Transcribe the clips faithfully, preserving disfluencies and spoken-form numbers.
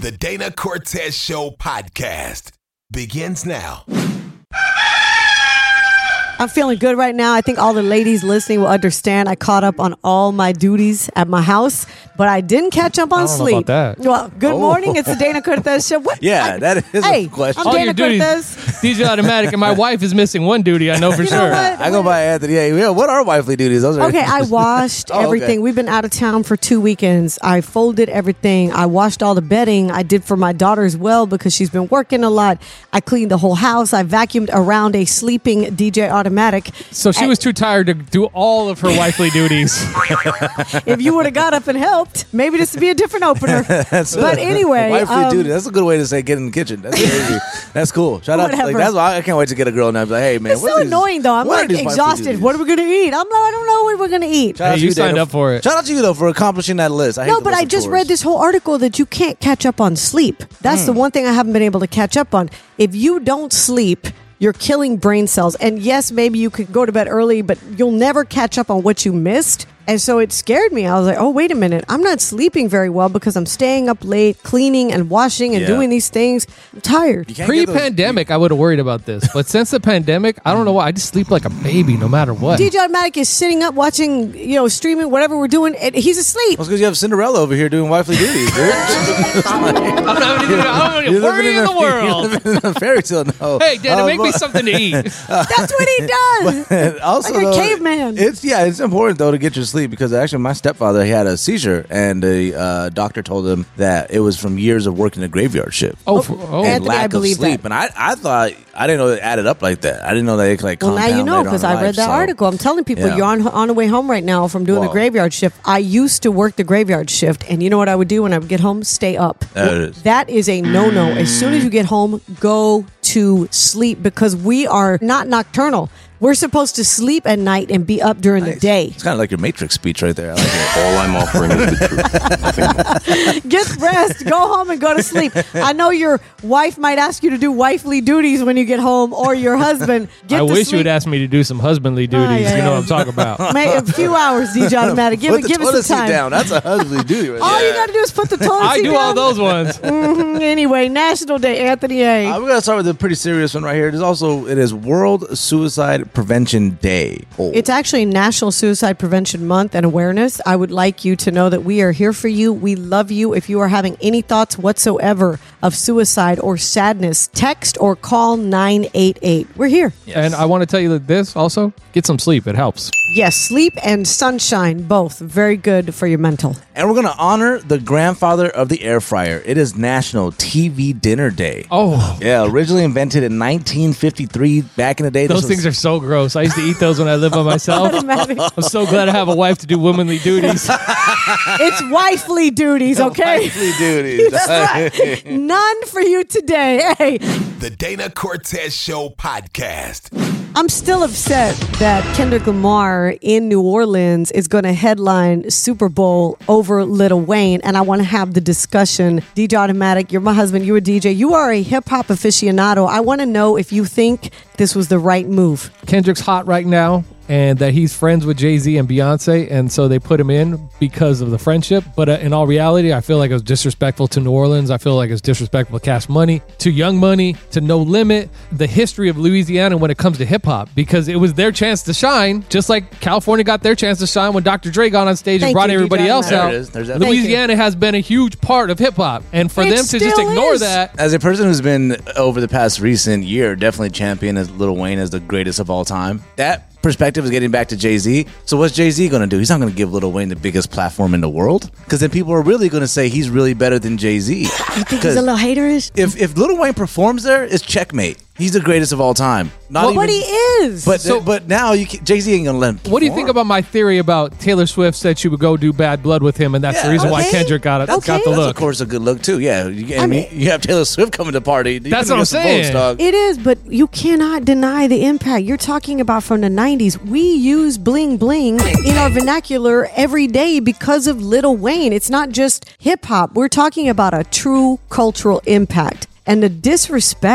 The Dana Cortez Show podcast begins now. I'm feeling good right now. I think all the ladies listening will understand. I caught up on all my duties at my house, but I didn't catch up on I don't know sleep. about that. Well, good oh. morning. It's the Dana Cortez Show. What? Yeah, I, that is hey, a question. I'm all Dana your duties, Cortez. D J Automatic, and my wife is missing one duty. I know for You know sure. what? I go by Anthony. Hey, yeah, what are wifely duties? Those are Okay, I washed Oh, okay. everything. We've been out of town for two weekends. I folded everything. I washed all the bedding. I did for my daughter as well because she's been working a lot. I cleaned the whole house. I vacuumed around a sleeping D J Automatic. So she And was too tired to do all of her wifely duties. if you would have got up and helped, maybe this would be a different opener. That's But anyway, wifely um, duty. That's a good way to say get in the kitchen. That's crazy. That's cool. Shout out. Whatever. Like, that's why I can't wait to get a girl now. And be like, hey man, It's what so are these- annoying though. I'm what are like these wifely exhausted. duties? What are we gonna eat? I'm not. I don't know what we're gonna eat. Shout out Hey, to you you, signed Dana. up for it. Shout out to you though for accomplishing that list. I hate No, the but list I of just chores. read this whole article that you can't catch up on sleep. That's Hmm. the one thing I haven't been able to catch up on. If you don't sleep, you're killing brain cells. And yes, maybe you could go to bed early, but you'll never catch up on what you missed. And so it scared me. I was like, oh, wait a minute. I'm not sleeping very well because I'm staying up late, cleaning and washing and Yeah. doing these things. I'm tired. You can't get those- Pre-pandemic, I would have worried about this. But since the pandemic, I don't know why. I just sleep like a baby no matter what. D J Automatic is sitting up watching, you know, streaming, whatever we're doing, and he's asleep. Well, it's because you have Cinderella over here doing wifely duties, dude. I don't have anything, I don't You're have worry living in a, the world. You're living in a fairy tale now. Hey, Dana, Uh, make me but- something to eat. That's what he does. And also, Like a though, caveman. It's yeah, it's important though to get your sleep because actually my stepfather he had a seizure and the uh, doctor told him that it was from years of working a graveyard shift. Oh, for, oh. And Anthony, I lack of believe sleep, that. and I, I thought I didn't know it added up like that. I didn't know that it could like. Well, now you compound know later on because in I life, read that so- article. I'm telling people Yeah. you're on on the way home right now from doing the Whoa. graveyard shift. I used to work the graveyard shift, and you know what I would do when I would get home? Stay up. There it is. That is a no-no. As soon as you get home, go to sleep because we are not nocturnal. We're supposed to sleep at night and be up during the Nice. day. It's kind of like your Matrix speech right there. I like it. All I'm offering is the truth. Nothing more. Get rest. Go home and go to sleep. I know your wife might ask you to do wifely duties when you get home, or your husband. Get I to wish sleep. you would ask me to do some husbandly duties. Oh, yeah, You know yeah. what I'm talking about. May, a few hours, D J Automatic. Give, Put it, the give toilet us some seat time. down. That's a husbandly duty right All there. you got to do is put the toilet I seat do down. all those ones. Mhm. Anyway, National Day, Anthony A. Uh, we're gonna start with a pretty serious one right here. It is also it is World Suicide Prevention Day. Oh. It's actually National Suicide Prevention Month and awareness. I would like you to know that we are here for you. We love you. If you are having any thoughts whatsoever of suicide or sadness, text or call nine eight eight. We're here. And I want to tell you that this also, get some sleep. It helps. Yes, sleep and sunshine, both very good for your mental. And we're gonna honor the grandfather of the air fryer. It is National T V Dinner Day. Oh, Yeah, originally invented in nineteen fifty-three. Back in the day, those this things was, are so gross. I used to eat those when I lived by myself. Automatic. I'm so glad I have a wife to do womanly duties. It's wifely duties, okay? wifely duties. That's right. None for you today. Hey, The Dana Cortez Show podcast. I'm still upset that Kendrick Lamar in New Orleans is going to headline Super Bowl over Lil Wayne, and I want to have the discussion. D J Automatic, you're my husband, you're a D J, you are a hip-hop aficionado. I want to know if you think this was the right move. Kendrick's hot right now, and that he's friends with Jay-Z and Beyonce, and so they put him in because of the friendship. But uh, in all reality, I feel like it was disrespectful to New Orleans. I feel like it's disrespectful to Cash Money, to Young Money, to No Limit, the history of Louisiana when it comes to hip-hop, because it was their chance to shine, just like California got their chance to shine when Doctor Dre got on stage Thank and brought you, everybody D J else Automatic. out. There it is. There's that. Thank you. Louisiana has been a huge part of hip-hop, and for It them to just still ignore is. that, As a person who's been over the past recent year, definitely championed as Lil Wayne as the greatest of all time. That perspective is getting back to Jay-Z. So what's Jay-Z going to do? He's not going to give Lil Wayne the biggest platform in the world, because then people are really going to say he's really better than Jay-Z. You think he's a little haterish? If if Lil Wayne performs there, it's checkmate. He's the greatest of all time. Not Well, but even, he is. But So- but now you can, Jay-Z ain't gonna let him. what do you think perform. about my theory about Taylor Swift said she would go do Bad Blood with him, and that's the Yeah, reason why okay. Kendrick got it, Okay. got the That's That's look. of course a good look too. Yeah, you, I I mean, mean- you have Taylor Swift coming to party. You That's can what I'm get some votes, saying. dog. It is, but you cannot deny the impact. You're talking about from the nineties. We use bling bling in our vernacular every day because of Lil Wayne. It's not just hip hop. We're talking about a true cultural impact. And the disrespect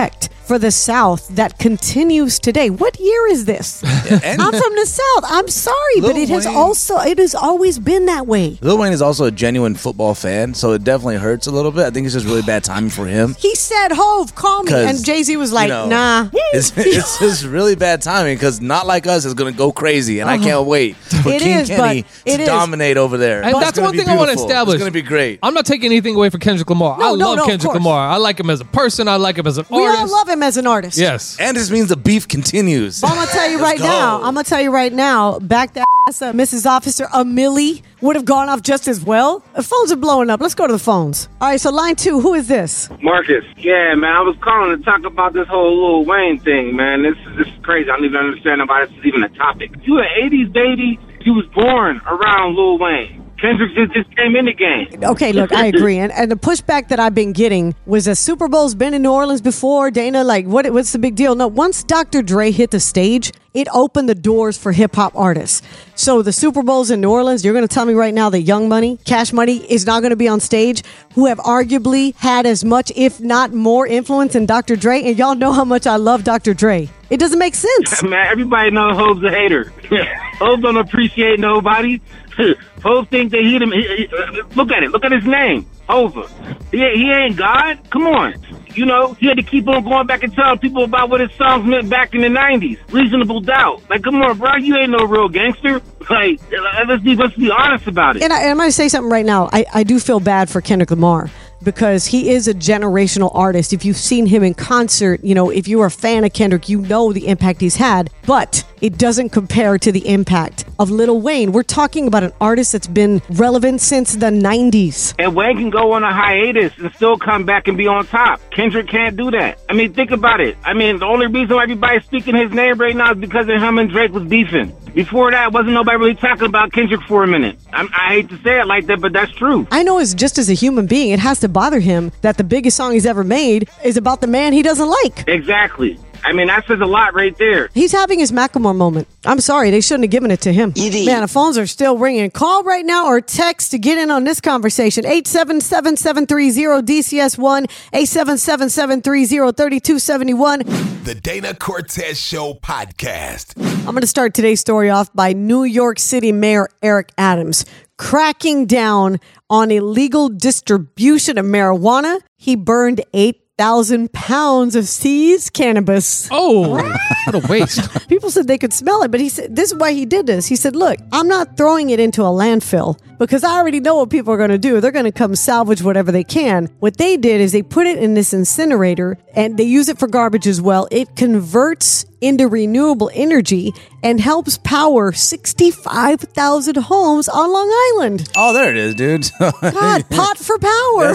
for the South that continues today. What year is this? And I'm from the South. I'm sorry, but Lil it has Wayne- also it has always been that way. Lil Wayne is also a genuine football fan, so it definitely hurts a little bit. I think it's just really bad timing for him. He said, "Hove, call me," 'Cause, and Jay-Z was like, you know, "Nah." It's, it's just really bad timing because Not Like Us is going to go crazy, and I can't wait for It King is, Kenny but it to is. dominate over there. And It's that's gonna one be thing I want to beautiful. establish. It's going to be great. I'm not taking anything away from Kendrick Lamar. No, I no, love no, of Kendrick course. Lamar. I like him as a person. I like him as an We artist. all love him as an artist. Yes. And this means the beef continues. But I'm gonna tell you Let's right go. now. I'm gonna tell you right now. Back that ass up, Missus Officer. A milli would have gone off just as well. The phones are blowing up. Let's go to the phones. All right. So line two. Who is this? Marcus. Yeah, man, I was calling to talk about this whole Lil Wayne thing, man. This, this is crazy. I don't even understand why this is even a topic. You an eighties baby. You was born around Lil Wayne. Kendrick just, just came in the game. Okay, look, I agree. And, and the pushback that I've been getting was that Super Bowl's been in New Orleans before. Dana, like, what? what's the big deal? No, once Doctor Dre hit the stage, it opened the doors for hip-hop artists. So the Super Bowl's in New Orleans. You're going to tell me right now that Young Money, Cash Money, is not going to be on stage, who have arguably had as much, if not more, influence than Doctor Dre. And y'all know how much I love Doctor Dre. It doesn't make sense. Man, everybody knows Hope's a hater. Hope don't appreciate nobody. Hope think that he, he, he look at it. Look at his name, Hova. He, he ain't God. Come on. You know, he had to keep on going back and telling people about what his songs meant back in the nineties. Reasonable Doubt. Like, come on, bro. You ain't no real gangster. Like, let's be, let's be honest about it. And, I, and I'm going to say something right now. I, I do feel bad for Kendrick Lamar because he is a generational artist. If you've seen him in concert, you know, if you're a fan of Kendrick, you know the impact he's had. But it doesn't compare to the impact of Lil Wayne. We're talking about an artist that's been relevant since the nineties. And Wayne can go on a hiatus and still come back and be on top. Kendrick can't do that. I mean, think about it. I mean, the only reason why everybody's speaking his name right now is because of him and Drake was beefing. Before that, wasn't nobody really talking about Kendrick for a minute. I, I hate to say it like that, but that's true. I know it's just as a human being, it has to bother him that the biggest song he's ever made is about the man he doesn't like. Exactly. I mean, that says a lot right there. He's having his Macklemore moment. I'm sorry, they shouldn't have given it to him. Man, the phones are still ringing. Call right now or text to get in on this conversation. eight seven seven, seven three zero, D C S one, eight seven seven, seven three zero, three two seven one. The Dana Cortez Show podcast. I'm going to start today's story off by New York City Mayor Eric Adams cracking down on illegal distribution of marijuana. He burned eight thousand pounds of seized cannabis. Oh, what a waste. People said they could smell it, but he said, this is why he did this. He said, look, I'm not throwing it into a landfill because I already know what people are going to do. They're going to come salvage whatever they can. What they did is they put it in this incinerator and they use it for garbage as well. It converts into renewable energy and helps power sixty-five thousand homes on Long Island. Oh, there it is, dude. God, pot for power.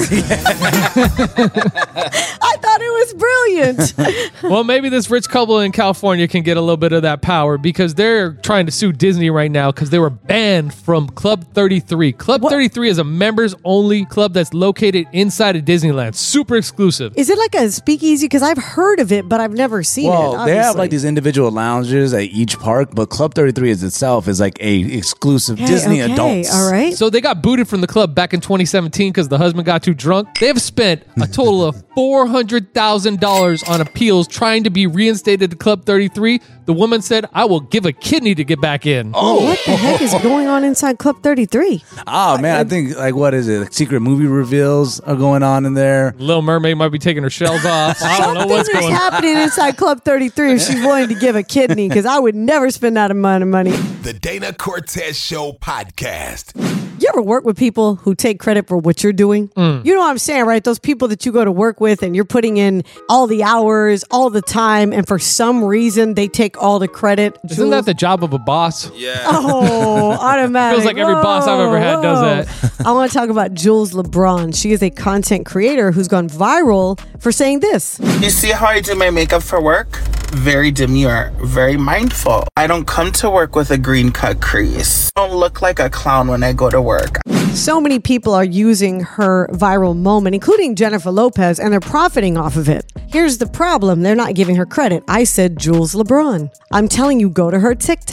I thought it was brilliant. Well, maybe this rich couple in California can get a little bit of that power because they're trying to sue Disney right now because they were banned from Club thirty-three. Club What? thirty-three is a members-only club that's located inside of Disneyland. Super exclusive. Is it like a speakeasy? Because I've heard of it, but I've never seen it. Well, they have obviously. like these individual lounges at each park, but Club thirty-three is itself is like a exclusive Okay, Disney okay, adults. All right. So they got booted from the club back in twenty seventeen because the husband got too drunk. They have spent a total of four hundred thousand dollars on appeals trying to be reinstated to Club thirty-three. The woman said, I will give a kidney to get back in. Oh, What the heck is going on inside Club thirty-three? oh man, I think like what is it? Like, secret movie reveals are going on in there. Little Mermaid might be taking her shells off. I don't know Something what's is going on. happening inside Club thirty-three if she's willing to give a kidney, because I would never spend that amount of money. The Dana Cortez Show podcast. You ever work with people who take credit for what you're doing? Mm. You know what I'm saying, right? Those people that you go to work with and you're putting in all the hours, all the time, and for some reason they take all the credit. Isn't that the job of a boss? Oh, automatic. Feels like every boss I've ever had does that. I want to talk about Jules LeBron. She is a content creator who's gone viral for saying this. You see how I do my makeup for work? Very demure, very mindful. I don't come to work with a green cut crease. I don't look like a clown when I go to work. So many people are using her viral moment, including Jennifer Lopez, and they're profiting off of it. Here's the problem. They're not giving her credit. I said Jules LeBron. I'm telling you, go to her TikTok.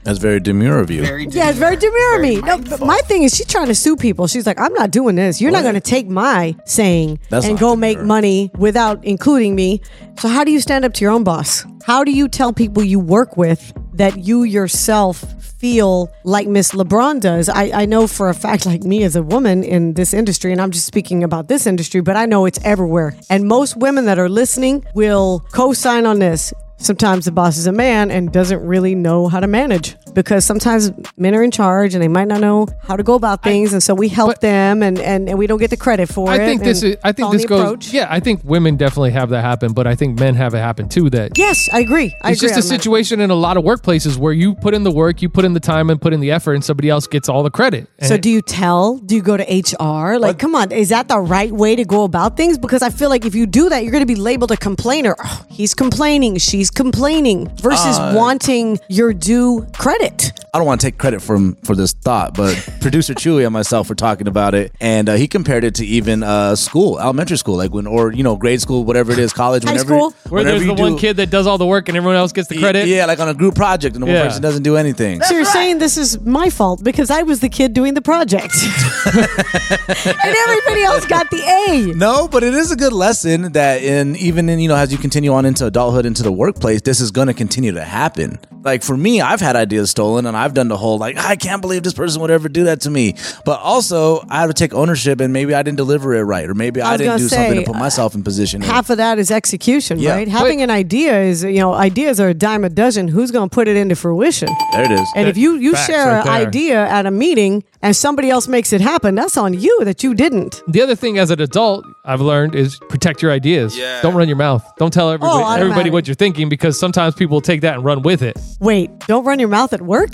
That's very demure of you. Very Yeah, it's very demure of me. No, but mindful. my thing is she's trying to sue people. She's like, I'm not doing this. You're not What? going to take my saying That's and not go demure. make money without including me. So how do you stand up to your own boss? How do you tell people you work with that you yourself feel like Miss LeBron does? I, I know for a fact, like me as a woman in this industry, and I'm just speaking about this industry, but I know it's everywhere. And most women that are listening will co-sign on this. Sometimes the boss is a man and doesn't really know how to manage, because sometimes men are in charge and they might not know how to go about things, and so we help but- them, and, and, and we don't get the credit for I it. think this and is. I think on this the goes. approach. Yeah, I think women definitely have that happen, but I think men have it happen too. That Yes, I agree. I it's agree just a on that. situation in a lot of workplaces where you put in the work, you put in the time, and put in the effort, and somebody else gets all the credit. So And- do you tell? Do you go to H R? Like, come on, is that the right way to go about things? Because I feel like if you do that, you're going to be labeled a complainer. Oh, he's complaining, she's complaining, versus Uh, wanting your due credit. I don't want to take credit from for this thought, but producer Chewy and myself were talking about it, and uh, he compared it to even uh, school, elementary school, like when, or you know, grade school, whatever it is, college, High whenever, school? where whenever there's you the one do- kid that does all the work and everyone else gets the credit. Yeah, like on a group project, and the one Yeah. person doesn't do anything. So you're saying this is my fault because I was the kid doing the project, and everybody else got the A. No, but it is a good lesson that in even in, you know, as you continue on into adulthood, into the workplace, this is going to continue to happen. Like for me, I've had ideas stolen, and I've done the whole like, I can't believe this person would ever do that to me. But also, I have to take ownership, and maybe I didn't deliver it right, or maybe I I, was didn't gonna do say, something to put myself in position. Half of that is execution, Yeah. right? Having an idea is, you know, ideas are a dime a dozen. Who's going to put it into fruition? There it is. And if you, you Facts share right an there. idea at a meeting and somebody else makes it happen, that's on you that you didn't. The other thing as an adult I've learned is protect your ideas. Yeah. Don't run your mouth. Don't tell everybody, Oh, automatic. everybody what you're thinking, because sometimes people will take that and run with it. Wait, don't run your mouth at work?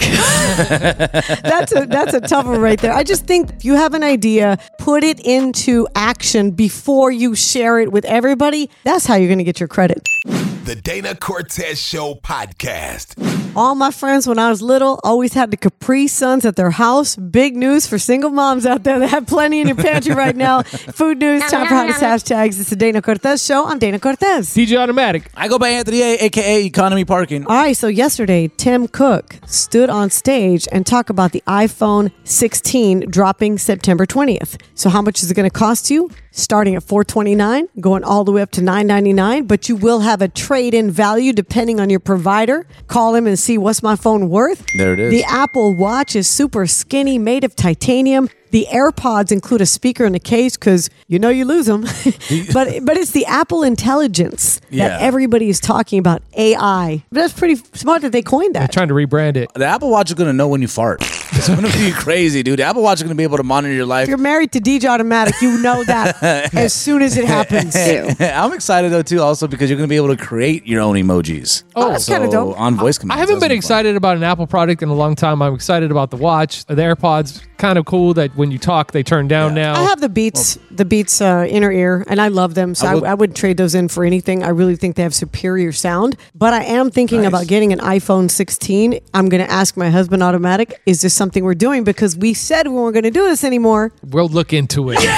that's a that's a tough one right there. I just think if you have an idea, put it into action before you share it with everybody. That's how you're going to get your credit. The Dana Cortez Show podcast. All my friends when I was little always had the Capri Suns at their house. Big news for single moms out there that have plenty in your pantry right now. Food news, time for hottest hashtags. It's the Dana Cortez Show. I'm Dana Cortez. D J Automatic. I go by Anthony A, aka Economy Parking. All right, so yesterday, Tim Cook stood on stage and talked about the iPhone sixteen dropping September twentieth. So how much is it going to cost you? Starting at four twenty-nine, going all the way up to nine ninety-nine, but you will have a trade-in value depending on your provider. Call him and see what's my phone worth. There it is. The Apple Watch is super skinny, made of titanium. The AirPods include a speaker in the case because you know you lose them. but but it's the Apple Intelligence Yeah. that everybody is talking about, A I. But that's pretty smart that they coined They're that. trying to rebrand it. The Apple Watch is going to know when you fart. It's going to be crazy, dude. The Apple Watch is going to be able to monitor your life. If you're married to D J Automatic, you know that as soon as it happens. I'm excited though too, also because you're going to be able to create your own emojis. Oh, that's kinda dope. On voice commands. I haven't That's been fun. excited about an Apple product in a long time. I'm excited about the watch. The AirPods, kind of cool that when you talk, they turn down now. I have the Beats, the Beats uh, inner ear, and I love them. So I I, will- I wouldn't trade those in for anything. I really think they have superior sound. But I am thinking Nice. about getting an iPhone sixteen. I'm going to ask my husband, Automatic, is this something we're doing? Because we said we weren't going to do this anymore. We'll look into it. As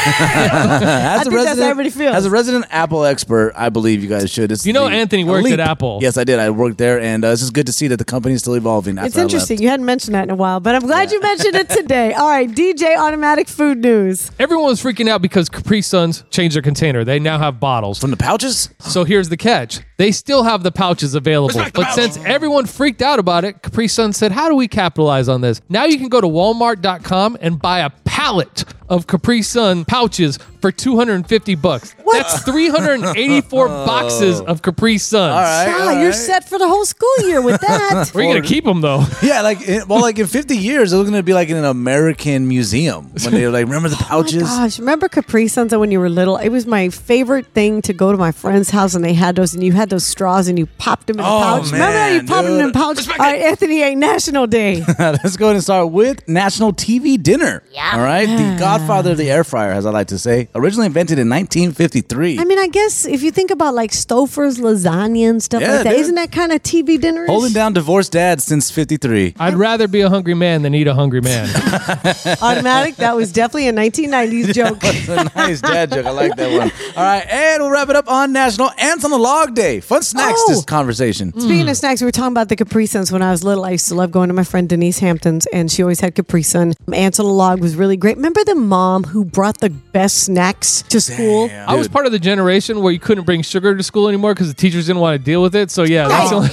I think that's how everybody feels. As a resident Apple expert, I believe you guys should. It's You know the Anthony worked leap. at Apple. Yes, I did. I worked there, and uh, it's just good to see that the company is still evolving. After It's interesting. I left. You hadn't mentioned that in a while, but I'm glad you mentioned it today. All right, D J Automatic food news. Everyone was freaking out because Capri Suns changed their container. They now have bottles. From the pouches? So here's the catch. They still have the pouches available. Respect the But pouch. since everyone freaked out about it, Capri Sun said, how do we capitalize on this? Now you can go to walmart dot com and buy a pallet of Capri Sun pouches for two hundred fifty bucks. That's three hundred eighty-four boxes of Capri Suns. All right. Ah, all you're right. set for the whole school year with that. Where are you going to keep them, though? Yeah, like in, well, like in fifty years, it's going to be like in an American museum when they're like, remember the pouches? Oh my gosh, remember Capri Suns when you were little? It was my favorite thing to go to my friend's house and they had those, and you had those straws and you popped them in a Oh, pouch. remember that? You man, popped them in a dude. pouch. All right, Anthony A. National Day. Let's go ahead and start with National T V Dinner. Yeah. All right. The godfather of the air fryer, as I like to say. Originally invented in nineteen fifty-three. I mean, I guess if you think about like Stouffer's lasagna and stuff Yeah, like that, dude. isn't that kind of T V dinner? Holding down divorced dads since fifty-three. I'd rather be a hungry man than eat a hungry man. Automatic. That was definitely a nineteen nineties joke. That's a nice dad joke. I like that one. All right, and we'll wrap it up on National Ants on the Log Day. Fun snacks Oh. this conversation. Speaking of snacks, we were talking about the Capri Suns when I was little. I used to love going to my friend Denise Hampton's, and she always had Capri Sun. Ants on the Log was really great. Remember the mom who brought the best snacks to school? Damn. I was part of the generation where you couldn't bring sugar to school anymore because the teachers didn't want to deal with it. So yeah, that's the only-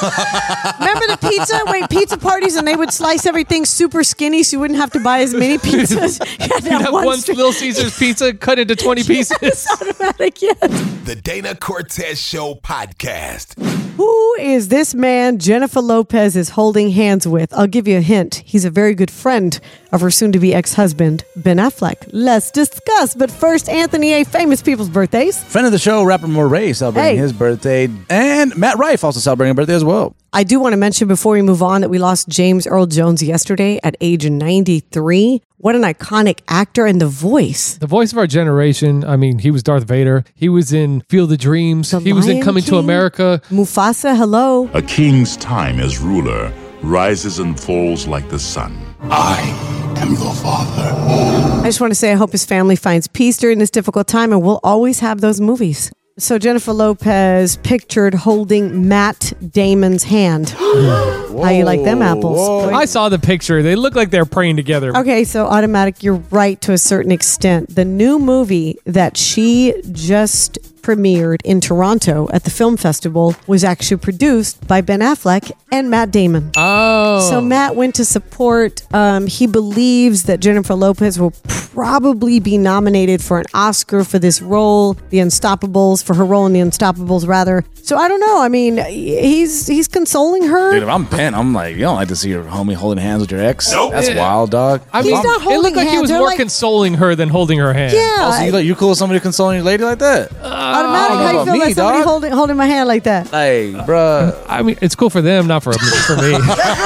Remember the pizza? Wait, pizza parties, and they would slice everything super skinny so you wouldn't have to buy as many pizzas. You had to You'd have have one one straight- Little Caesars pizza cut into twenty pieces. Yes, automatic, yes. The Dana Cortez Show podcast. Who is this man Jennifer Lopez is holding hands with? I'll give you a hint. He's a very good friend of her soon-to-be ex-husband, Ben Affleck. Let's discuss. But first, Anthony A. Famous people's birthdays. Friend of the show, rapper Moray, celebrating Hey. his birthday. And Matt Rife also celebrating a birthday as well. I do want to mention before we move on that we lost James Earl Jones yesterday at age ninety-three. What an iconic actor and the voice. The voice of our generation. I mean, he was Darth Vader. He was in Field of Dreams. The he was in Lion Coming to King. America. Mufasa, hello. A king's time as ruler rises and falls like the sun. I am your father. I just want to say I hope his family finds peace during this difficult time, and we'll always have those movies. So Jennifer Lopez pictured holding Matt Damon's hand. How you like them apples? whoa. I saw the picture. They look like they're praying together. Okay, so automatic, you're right to a certain extent. The new movie that she just premiered in Toronto at the film festival was actually produced by Ben Affleck and Matt Damon. Oh. So Matt went to support. Um, he believes that Jennifer Lopez will probably be nominated for an Oscar for this role, The Unstoppables, for her role in The Unstoppables, rather. So I don't know. I mean, he's he's consoling her. Dude, if I'm bent, I'm like, you don't like to see your homie holding hands with your ex? Nope. That's Yeah. wild, dog. I He's mean, not it holding looked like he hands. was They're more like- consoling her than holding her hand. Yeah. Also, you, like, you cool with somebody consoling you lady like that? Automatic. I How don't you know feel about about me, somebody dog. holding holding my hand like that? Like, bruh. I mean, it's cool for them, not for, for me.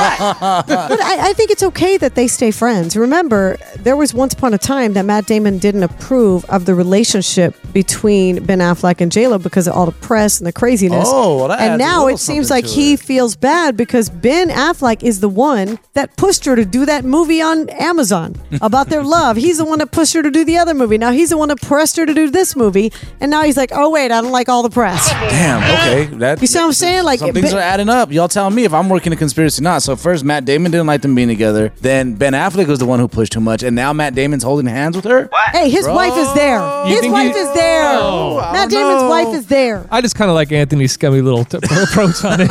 But I, I think it's okay that they stay friends. Remember, there was once upon a time that Matt Damon didn't approve of the relationship between Ben Affleck and J-Lo because of all the press and the craziness. Oh, well, that and adds a now little it seems something like to he it. feels bad because Ben Affleck is the one that pushed her to do that movie on Amazon about their love. He's the one that pushed her to do the other movie. Now he's the one that pressed her to do this movie. And now he's like, oh, wait, I don't like all the press. Damn, okay. That, You see what I'm saying? Like, some things Ben- are adding up. Y'all tell me if I'm working a conspiracy or not. So first, Matt Damon didn't like them being together. Then Ben Affleck was the one who pushed too much. And now Matt Damon's holding hands with her? Hey, his Bro. wife is there. You His think wife he- is there. Oh, I Matt don't Damon's know. wife is there. I just kind of like Anthony's scummy little t- approach on it.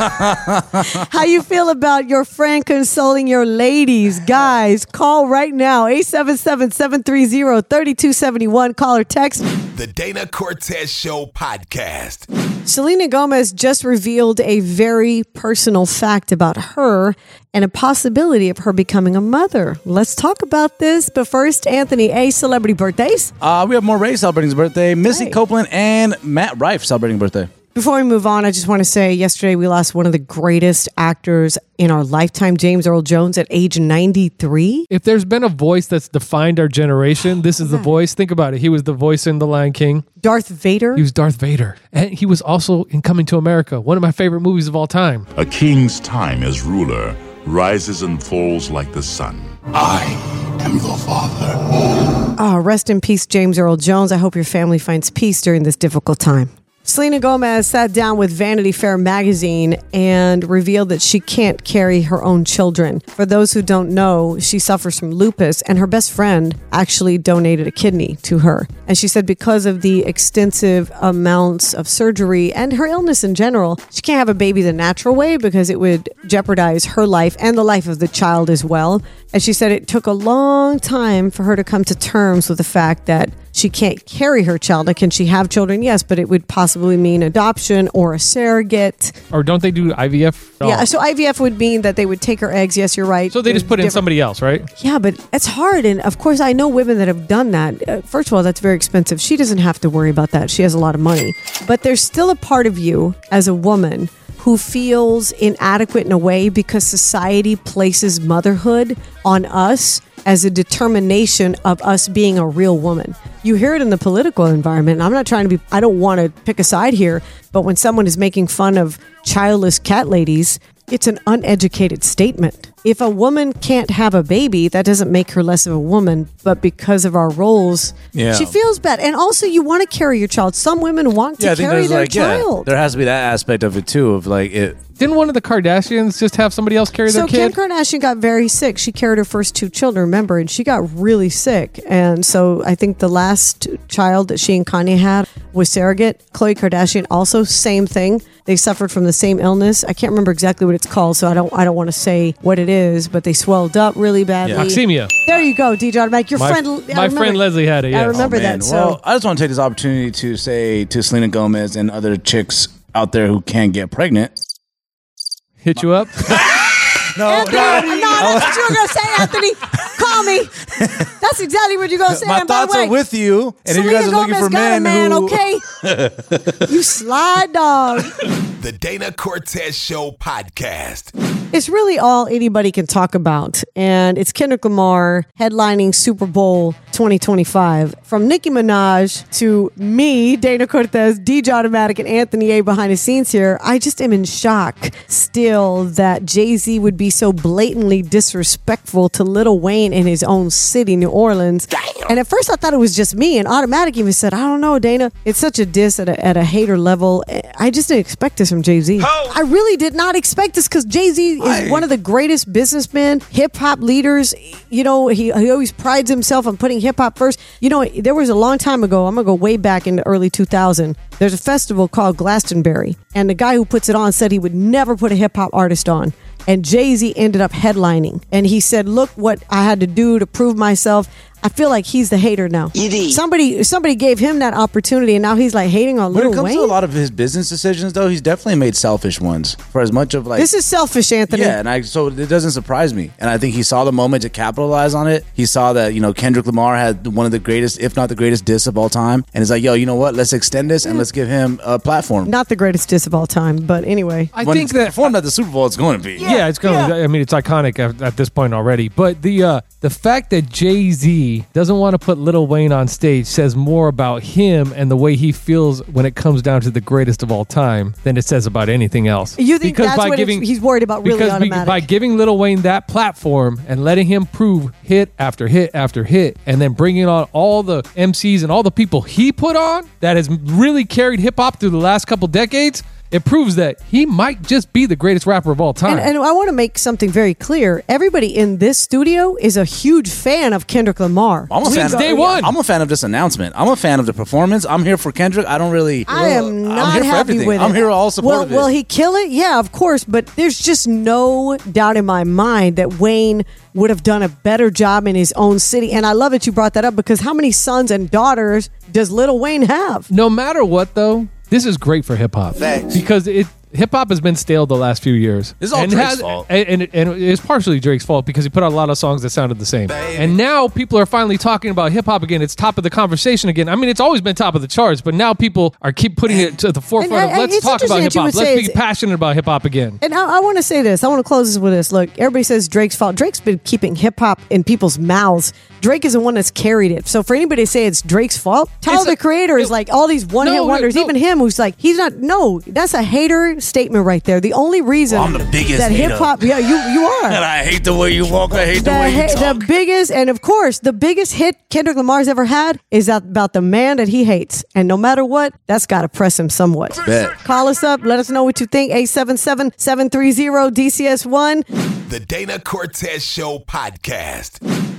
How you feel about your friend consoling your ladies? Guys, call right now. eight seven seven, seven three zero, three two seven one. Call or text. The Dana Cortez Show podcast. Selena Gomez just revealed a very personal fact about her and a possibility of her becoming a mother. Let's talk about this. But first, Anthony A. Celebrity birthdays. Uh, we have more Ray celebrating his birthday. Missy Hey. Copeland and Matt Rife celebrating birthday. Before we move on, I just want to say yesterday we lost one of the greatest actors in our lifetime, James Earl Jones, at age ninety-three. If there's been a voice that's defined our generation, this is the voice. Think about it. He was the voice in The Lion King. Darth Vader. He was Darth Vader. And he was also in Coming to America, one of my favorite movies of all time. A king's time as ruler rises and falls like the sun. I am your father. Oh, rest in peace, James Earl Jones. I hope your family finds peace during this difficult time. Selena Gomez sat down with Vanity Fair magazine and revealed that she can't carry her own children. For those who don't know, she suffers from lupus, and her best friend actually donated a kidney to her. And she said because of the extensive amounts of surgery and her illness in general, she can't have a baby the natural way because it would jeopardize her life and the life of the child as well. And she said it took a long time for her to come to terms with the fact that she can't carry her child. Now, can she have children? Yes, but it would possibly mean adoption or a surrogate. Or don't they do I V F? Oh. Yeah, so I V F would mean that they would take her eggs. Yes, you're right. So they just There's put in different- somebody else, right? Yeah, but it's hard. And of course, I know women that have done that. Uh, first of all, that's very expensive. She doesn't have to worry about that. She has a lot of money. But there's still a part of you as a woman who feels inadequate in a way because society places motherhood on us as a determination of us being a real woman. You hear it in the political environment. And I'm not trying to be, I don't want to pick a side here, but when someone is making fun of childless cat ladies, it's an uneducated statement. If a woman can't have a baby, that doesn't make her less of a woman, but because of our roles, Yeah. she feels bad. And also, you want to carry your child. Some women want to Yeah, I think carry there's their like, yeah, child. there has to be that aspect of it too, of like it. Didn't one of the Kardashians just have somebody else carry So their kid? Kim Kardashian got very sick. She carried her first two children, remember, and she got really sick. And so I think the last child that she and Kanye had was surrogate. Khloe Kardashian also, same thing. They suffered from the same illness. I can't remember exactly what it's called, so I don't I don't want to say what it is, but they swelled up really badly. Toxemia. There you go, D J Automatic. Your My- friend, I my remember- friend Leslie had it, I yes. remember Oh, man. that. So Well, I just want to take this opportunity to say to Selena Gomez and other chicks out there who can't get pregnant. Hit you up? No, Anthony, no, that's what you were gonna say, Anthony. Call me. That's exactly what you're gonna say. My and by thoughts the way, are with you. And if you Selena guys are looking Gomez for got a men man, who, okay? You slide dog. The Dana Cortez Show podcast. It's really all anybody can talk about. And it's Kendrick Lamar headlining Super Bowl twenty twenty-five. From Nicki Minaj to me, Dana Cortez, D J Automatic, and Anthony A behind the scenes here, I just am in shock still that Jay-Z would be so blatantly disrespectful to Lil Wayne in his own city, New Orleans. Damn. And at first I thought it was just me, and Automatic even said, I don't know, Dana. It's such a diss at a, at a hater level. I just didn't expect this from Jay-Z. Oh. I really did not expect this because Jay-Z is I- one of the greatest businessmen, hip-hop leaders. You know, he, he always prides himself on putting hip-hop first. You know, there was a long time ago, I'm going to go way back in the early two thousands, there's a festival called Glastonbury, and the guy who puts it on said he would never put a hip-hop artist on. And Jay-Z ended up headlining. And he said, look what I had to do to prove myself. I feel like he's the hater now. Somebody somebody gave him that opportunity, and now he's like hating on when Lil it comes Wayne. to a lot of his business decisions, though, he's definitely made selfish ones. For as much of like This is selfish, Anthony. yeah, and I so it doesn't surprise me. And I think he saw the moment to capitalize on it. He saw that you know Kendrick Lamar had one of the greatest, if not the greatest, diss of all time, and he's like, yo, you know what? Let's extend this and let's give him a platform. Not the greatest diss of all time, but anyway. I when think it's that performed at the Super Bowl, it's going to be. Yeah, it's going. yeah. I mean, it's iconic at, at this point already. But the uh, the fact that Jay-Z doesn't want to put Lil Wayne on stage says more about him and the way he feels when it comes down to the greatest of all time than it says about anything else. You think that's what it's- he's worried about, really because be- Automatic? by giving Lil Wayne that platform and letting him prove hit after hit after hit, and then bringing on all the M Cs and all the people he put on that has really carried hip hop through the last couple decades. It proves that he might just be the greatest rapper of all time. And, and I want to make something very clear. Everybody in this studio is a huge fan of Kendrick Lamar. I'm a Since fan day of, one. I'm a fan of this announcement. I'm a fan of the performance. I'm here for Kendrick. I don't really. I am not I'm here for happy everything. with it. I'm here all support Will, of it. will he kill it? Yeah, of course. But there's just no doubt in my mind that Wayne would have done a better job in his own city. And I love that you brought that up because how many sons and daughters does Lil Wayne have? No matter what, though, this is great for hip hop because it hip hop has been stale the last few years. This is all and Drake's has- fault. and, and, and it's partially Drake's fault because he put out a lot of songs that sounded the same. And now people are finally talking about hip hop again. It's top of the conversation again. I mean, it's always been top of the charts, but now people are keep putting it to the forefront And I- of let's it's talk about interesting hip that you hop. would Let's say be it's- passionate about hip hop again. And I, I want to say this. I want to close this with this. Look, everybody says Drake's fault. Drake's been keeping hip hop in people's mouths. Drake is the one that's carried it. So for anybody to say it's Drake's fault, Tyler It's the a- Creator is it- like all these one hit No, wonders. no. Even him, who's like he's not. No, that's a hater statement right there. The only reason Well, I'm the biggest that hater. hip hop, yeah, you you are. and I hate the way you walk. I hate the, The, way you hi- talk. the biggest, and of course, the biggest hit Kendrick Lamar's ever had is that about the man that he hates. And no matter what, that's got to press him somewhat. Bet. Call us up. Let us know what you think. eight seven seven, seven three zero, D C S one. The Dana Cortez Show podcast.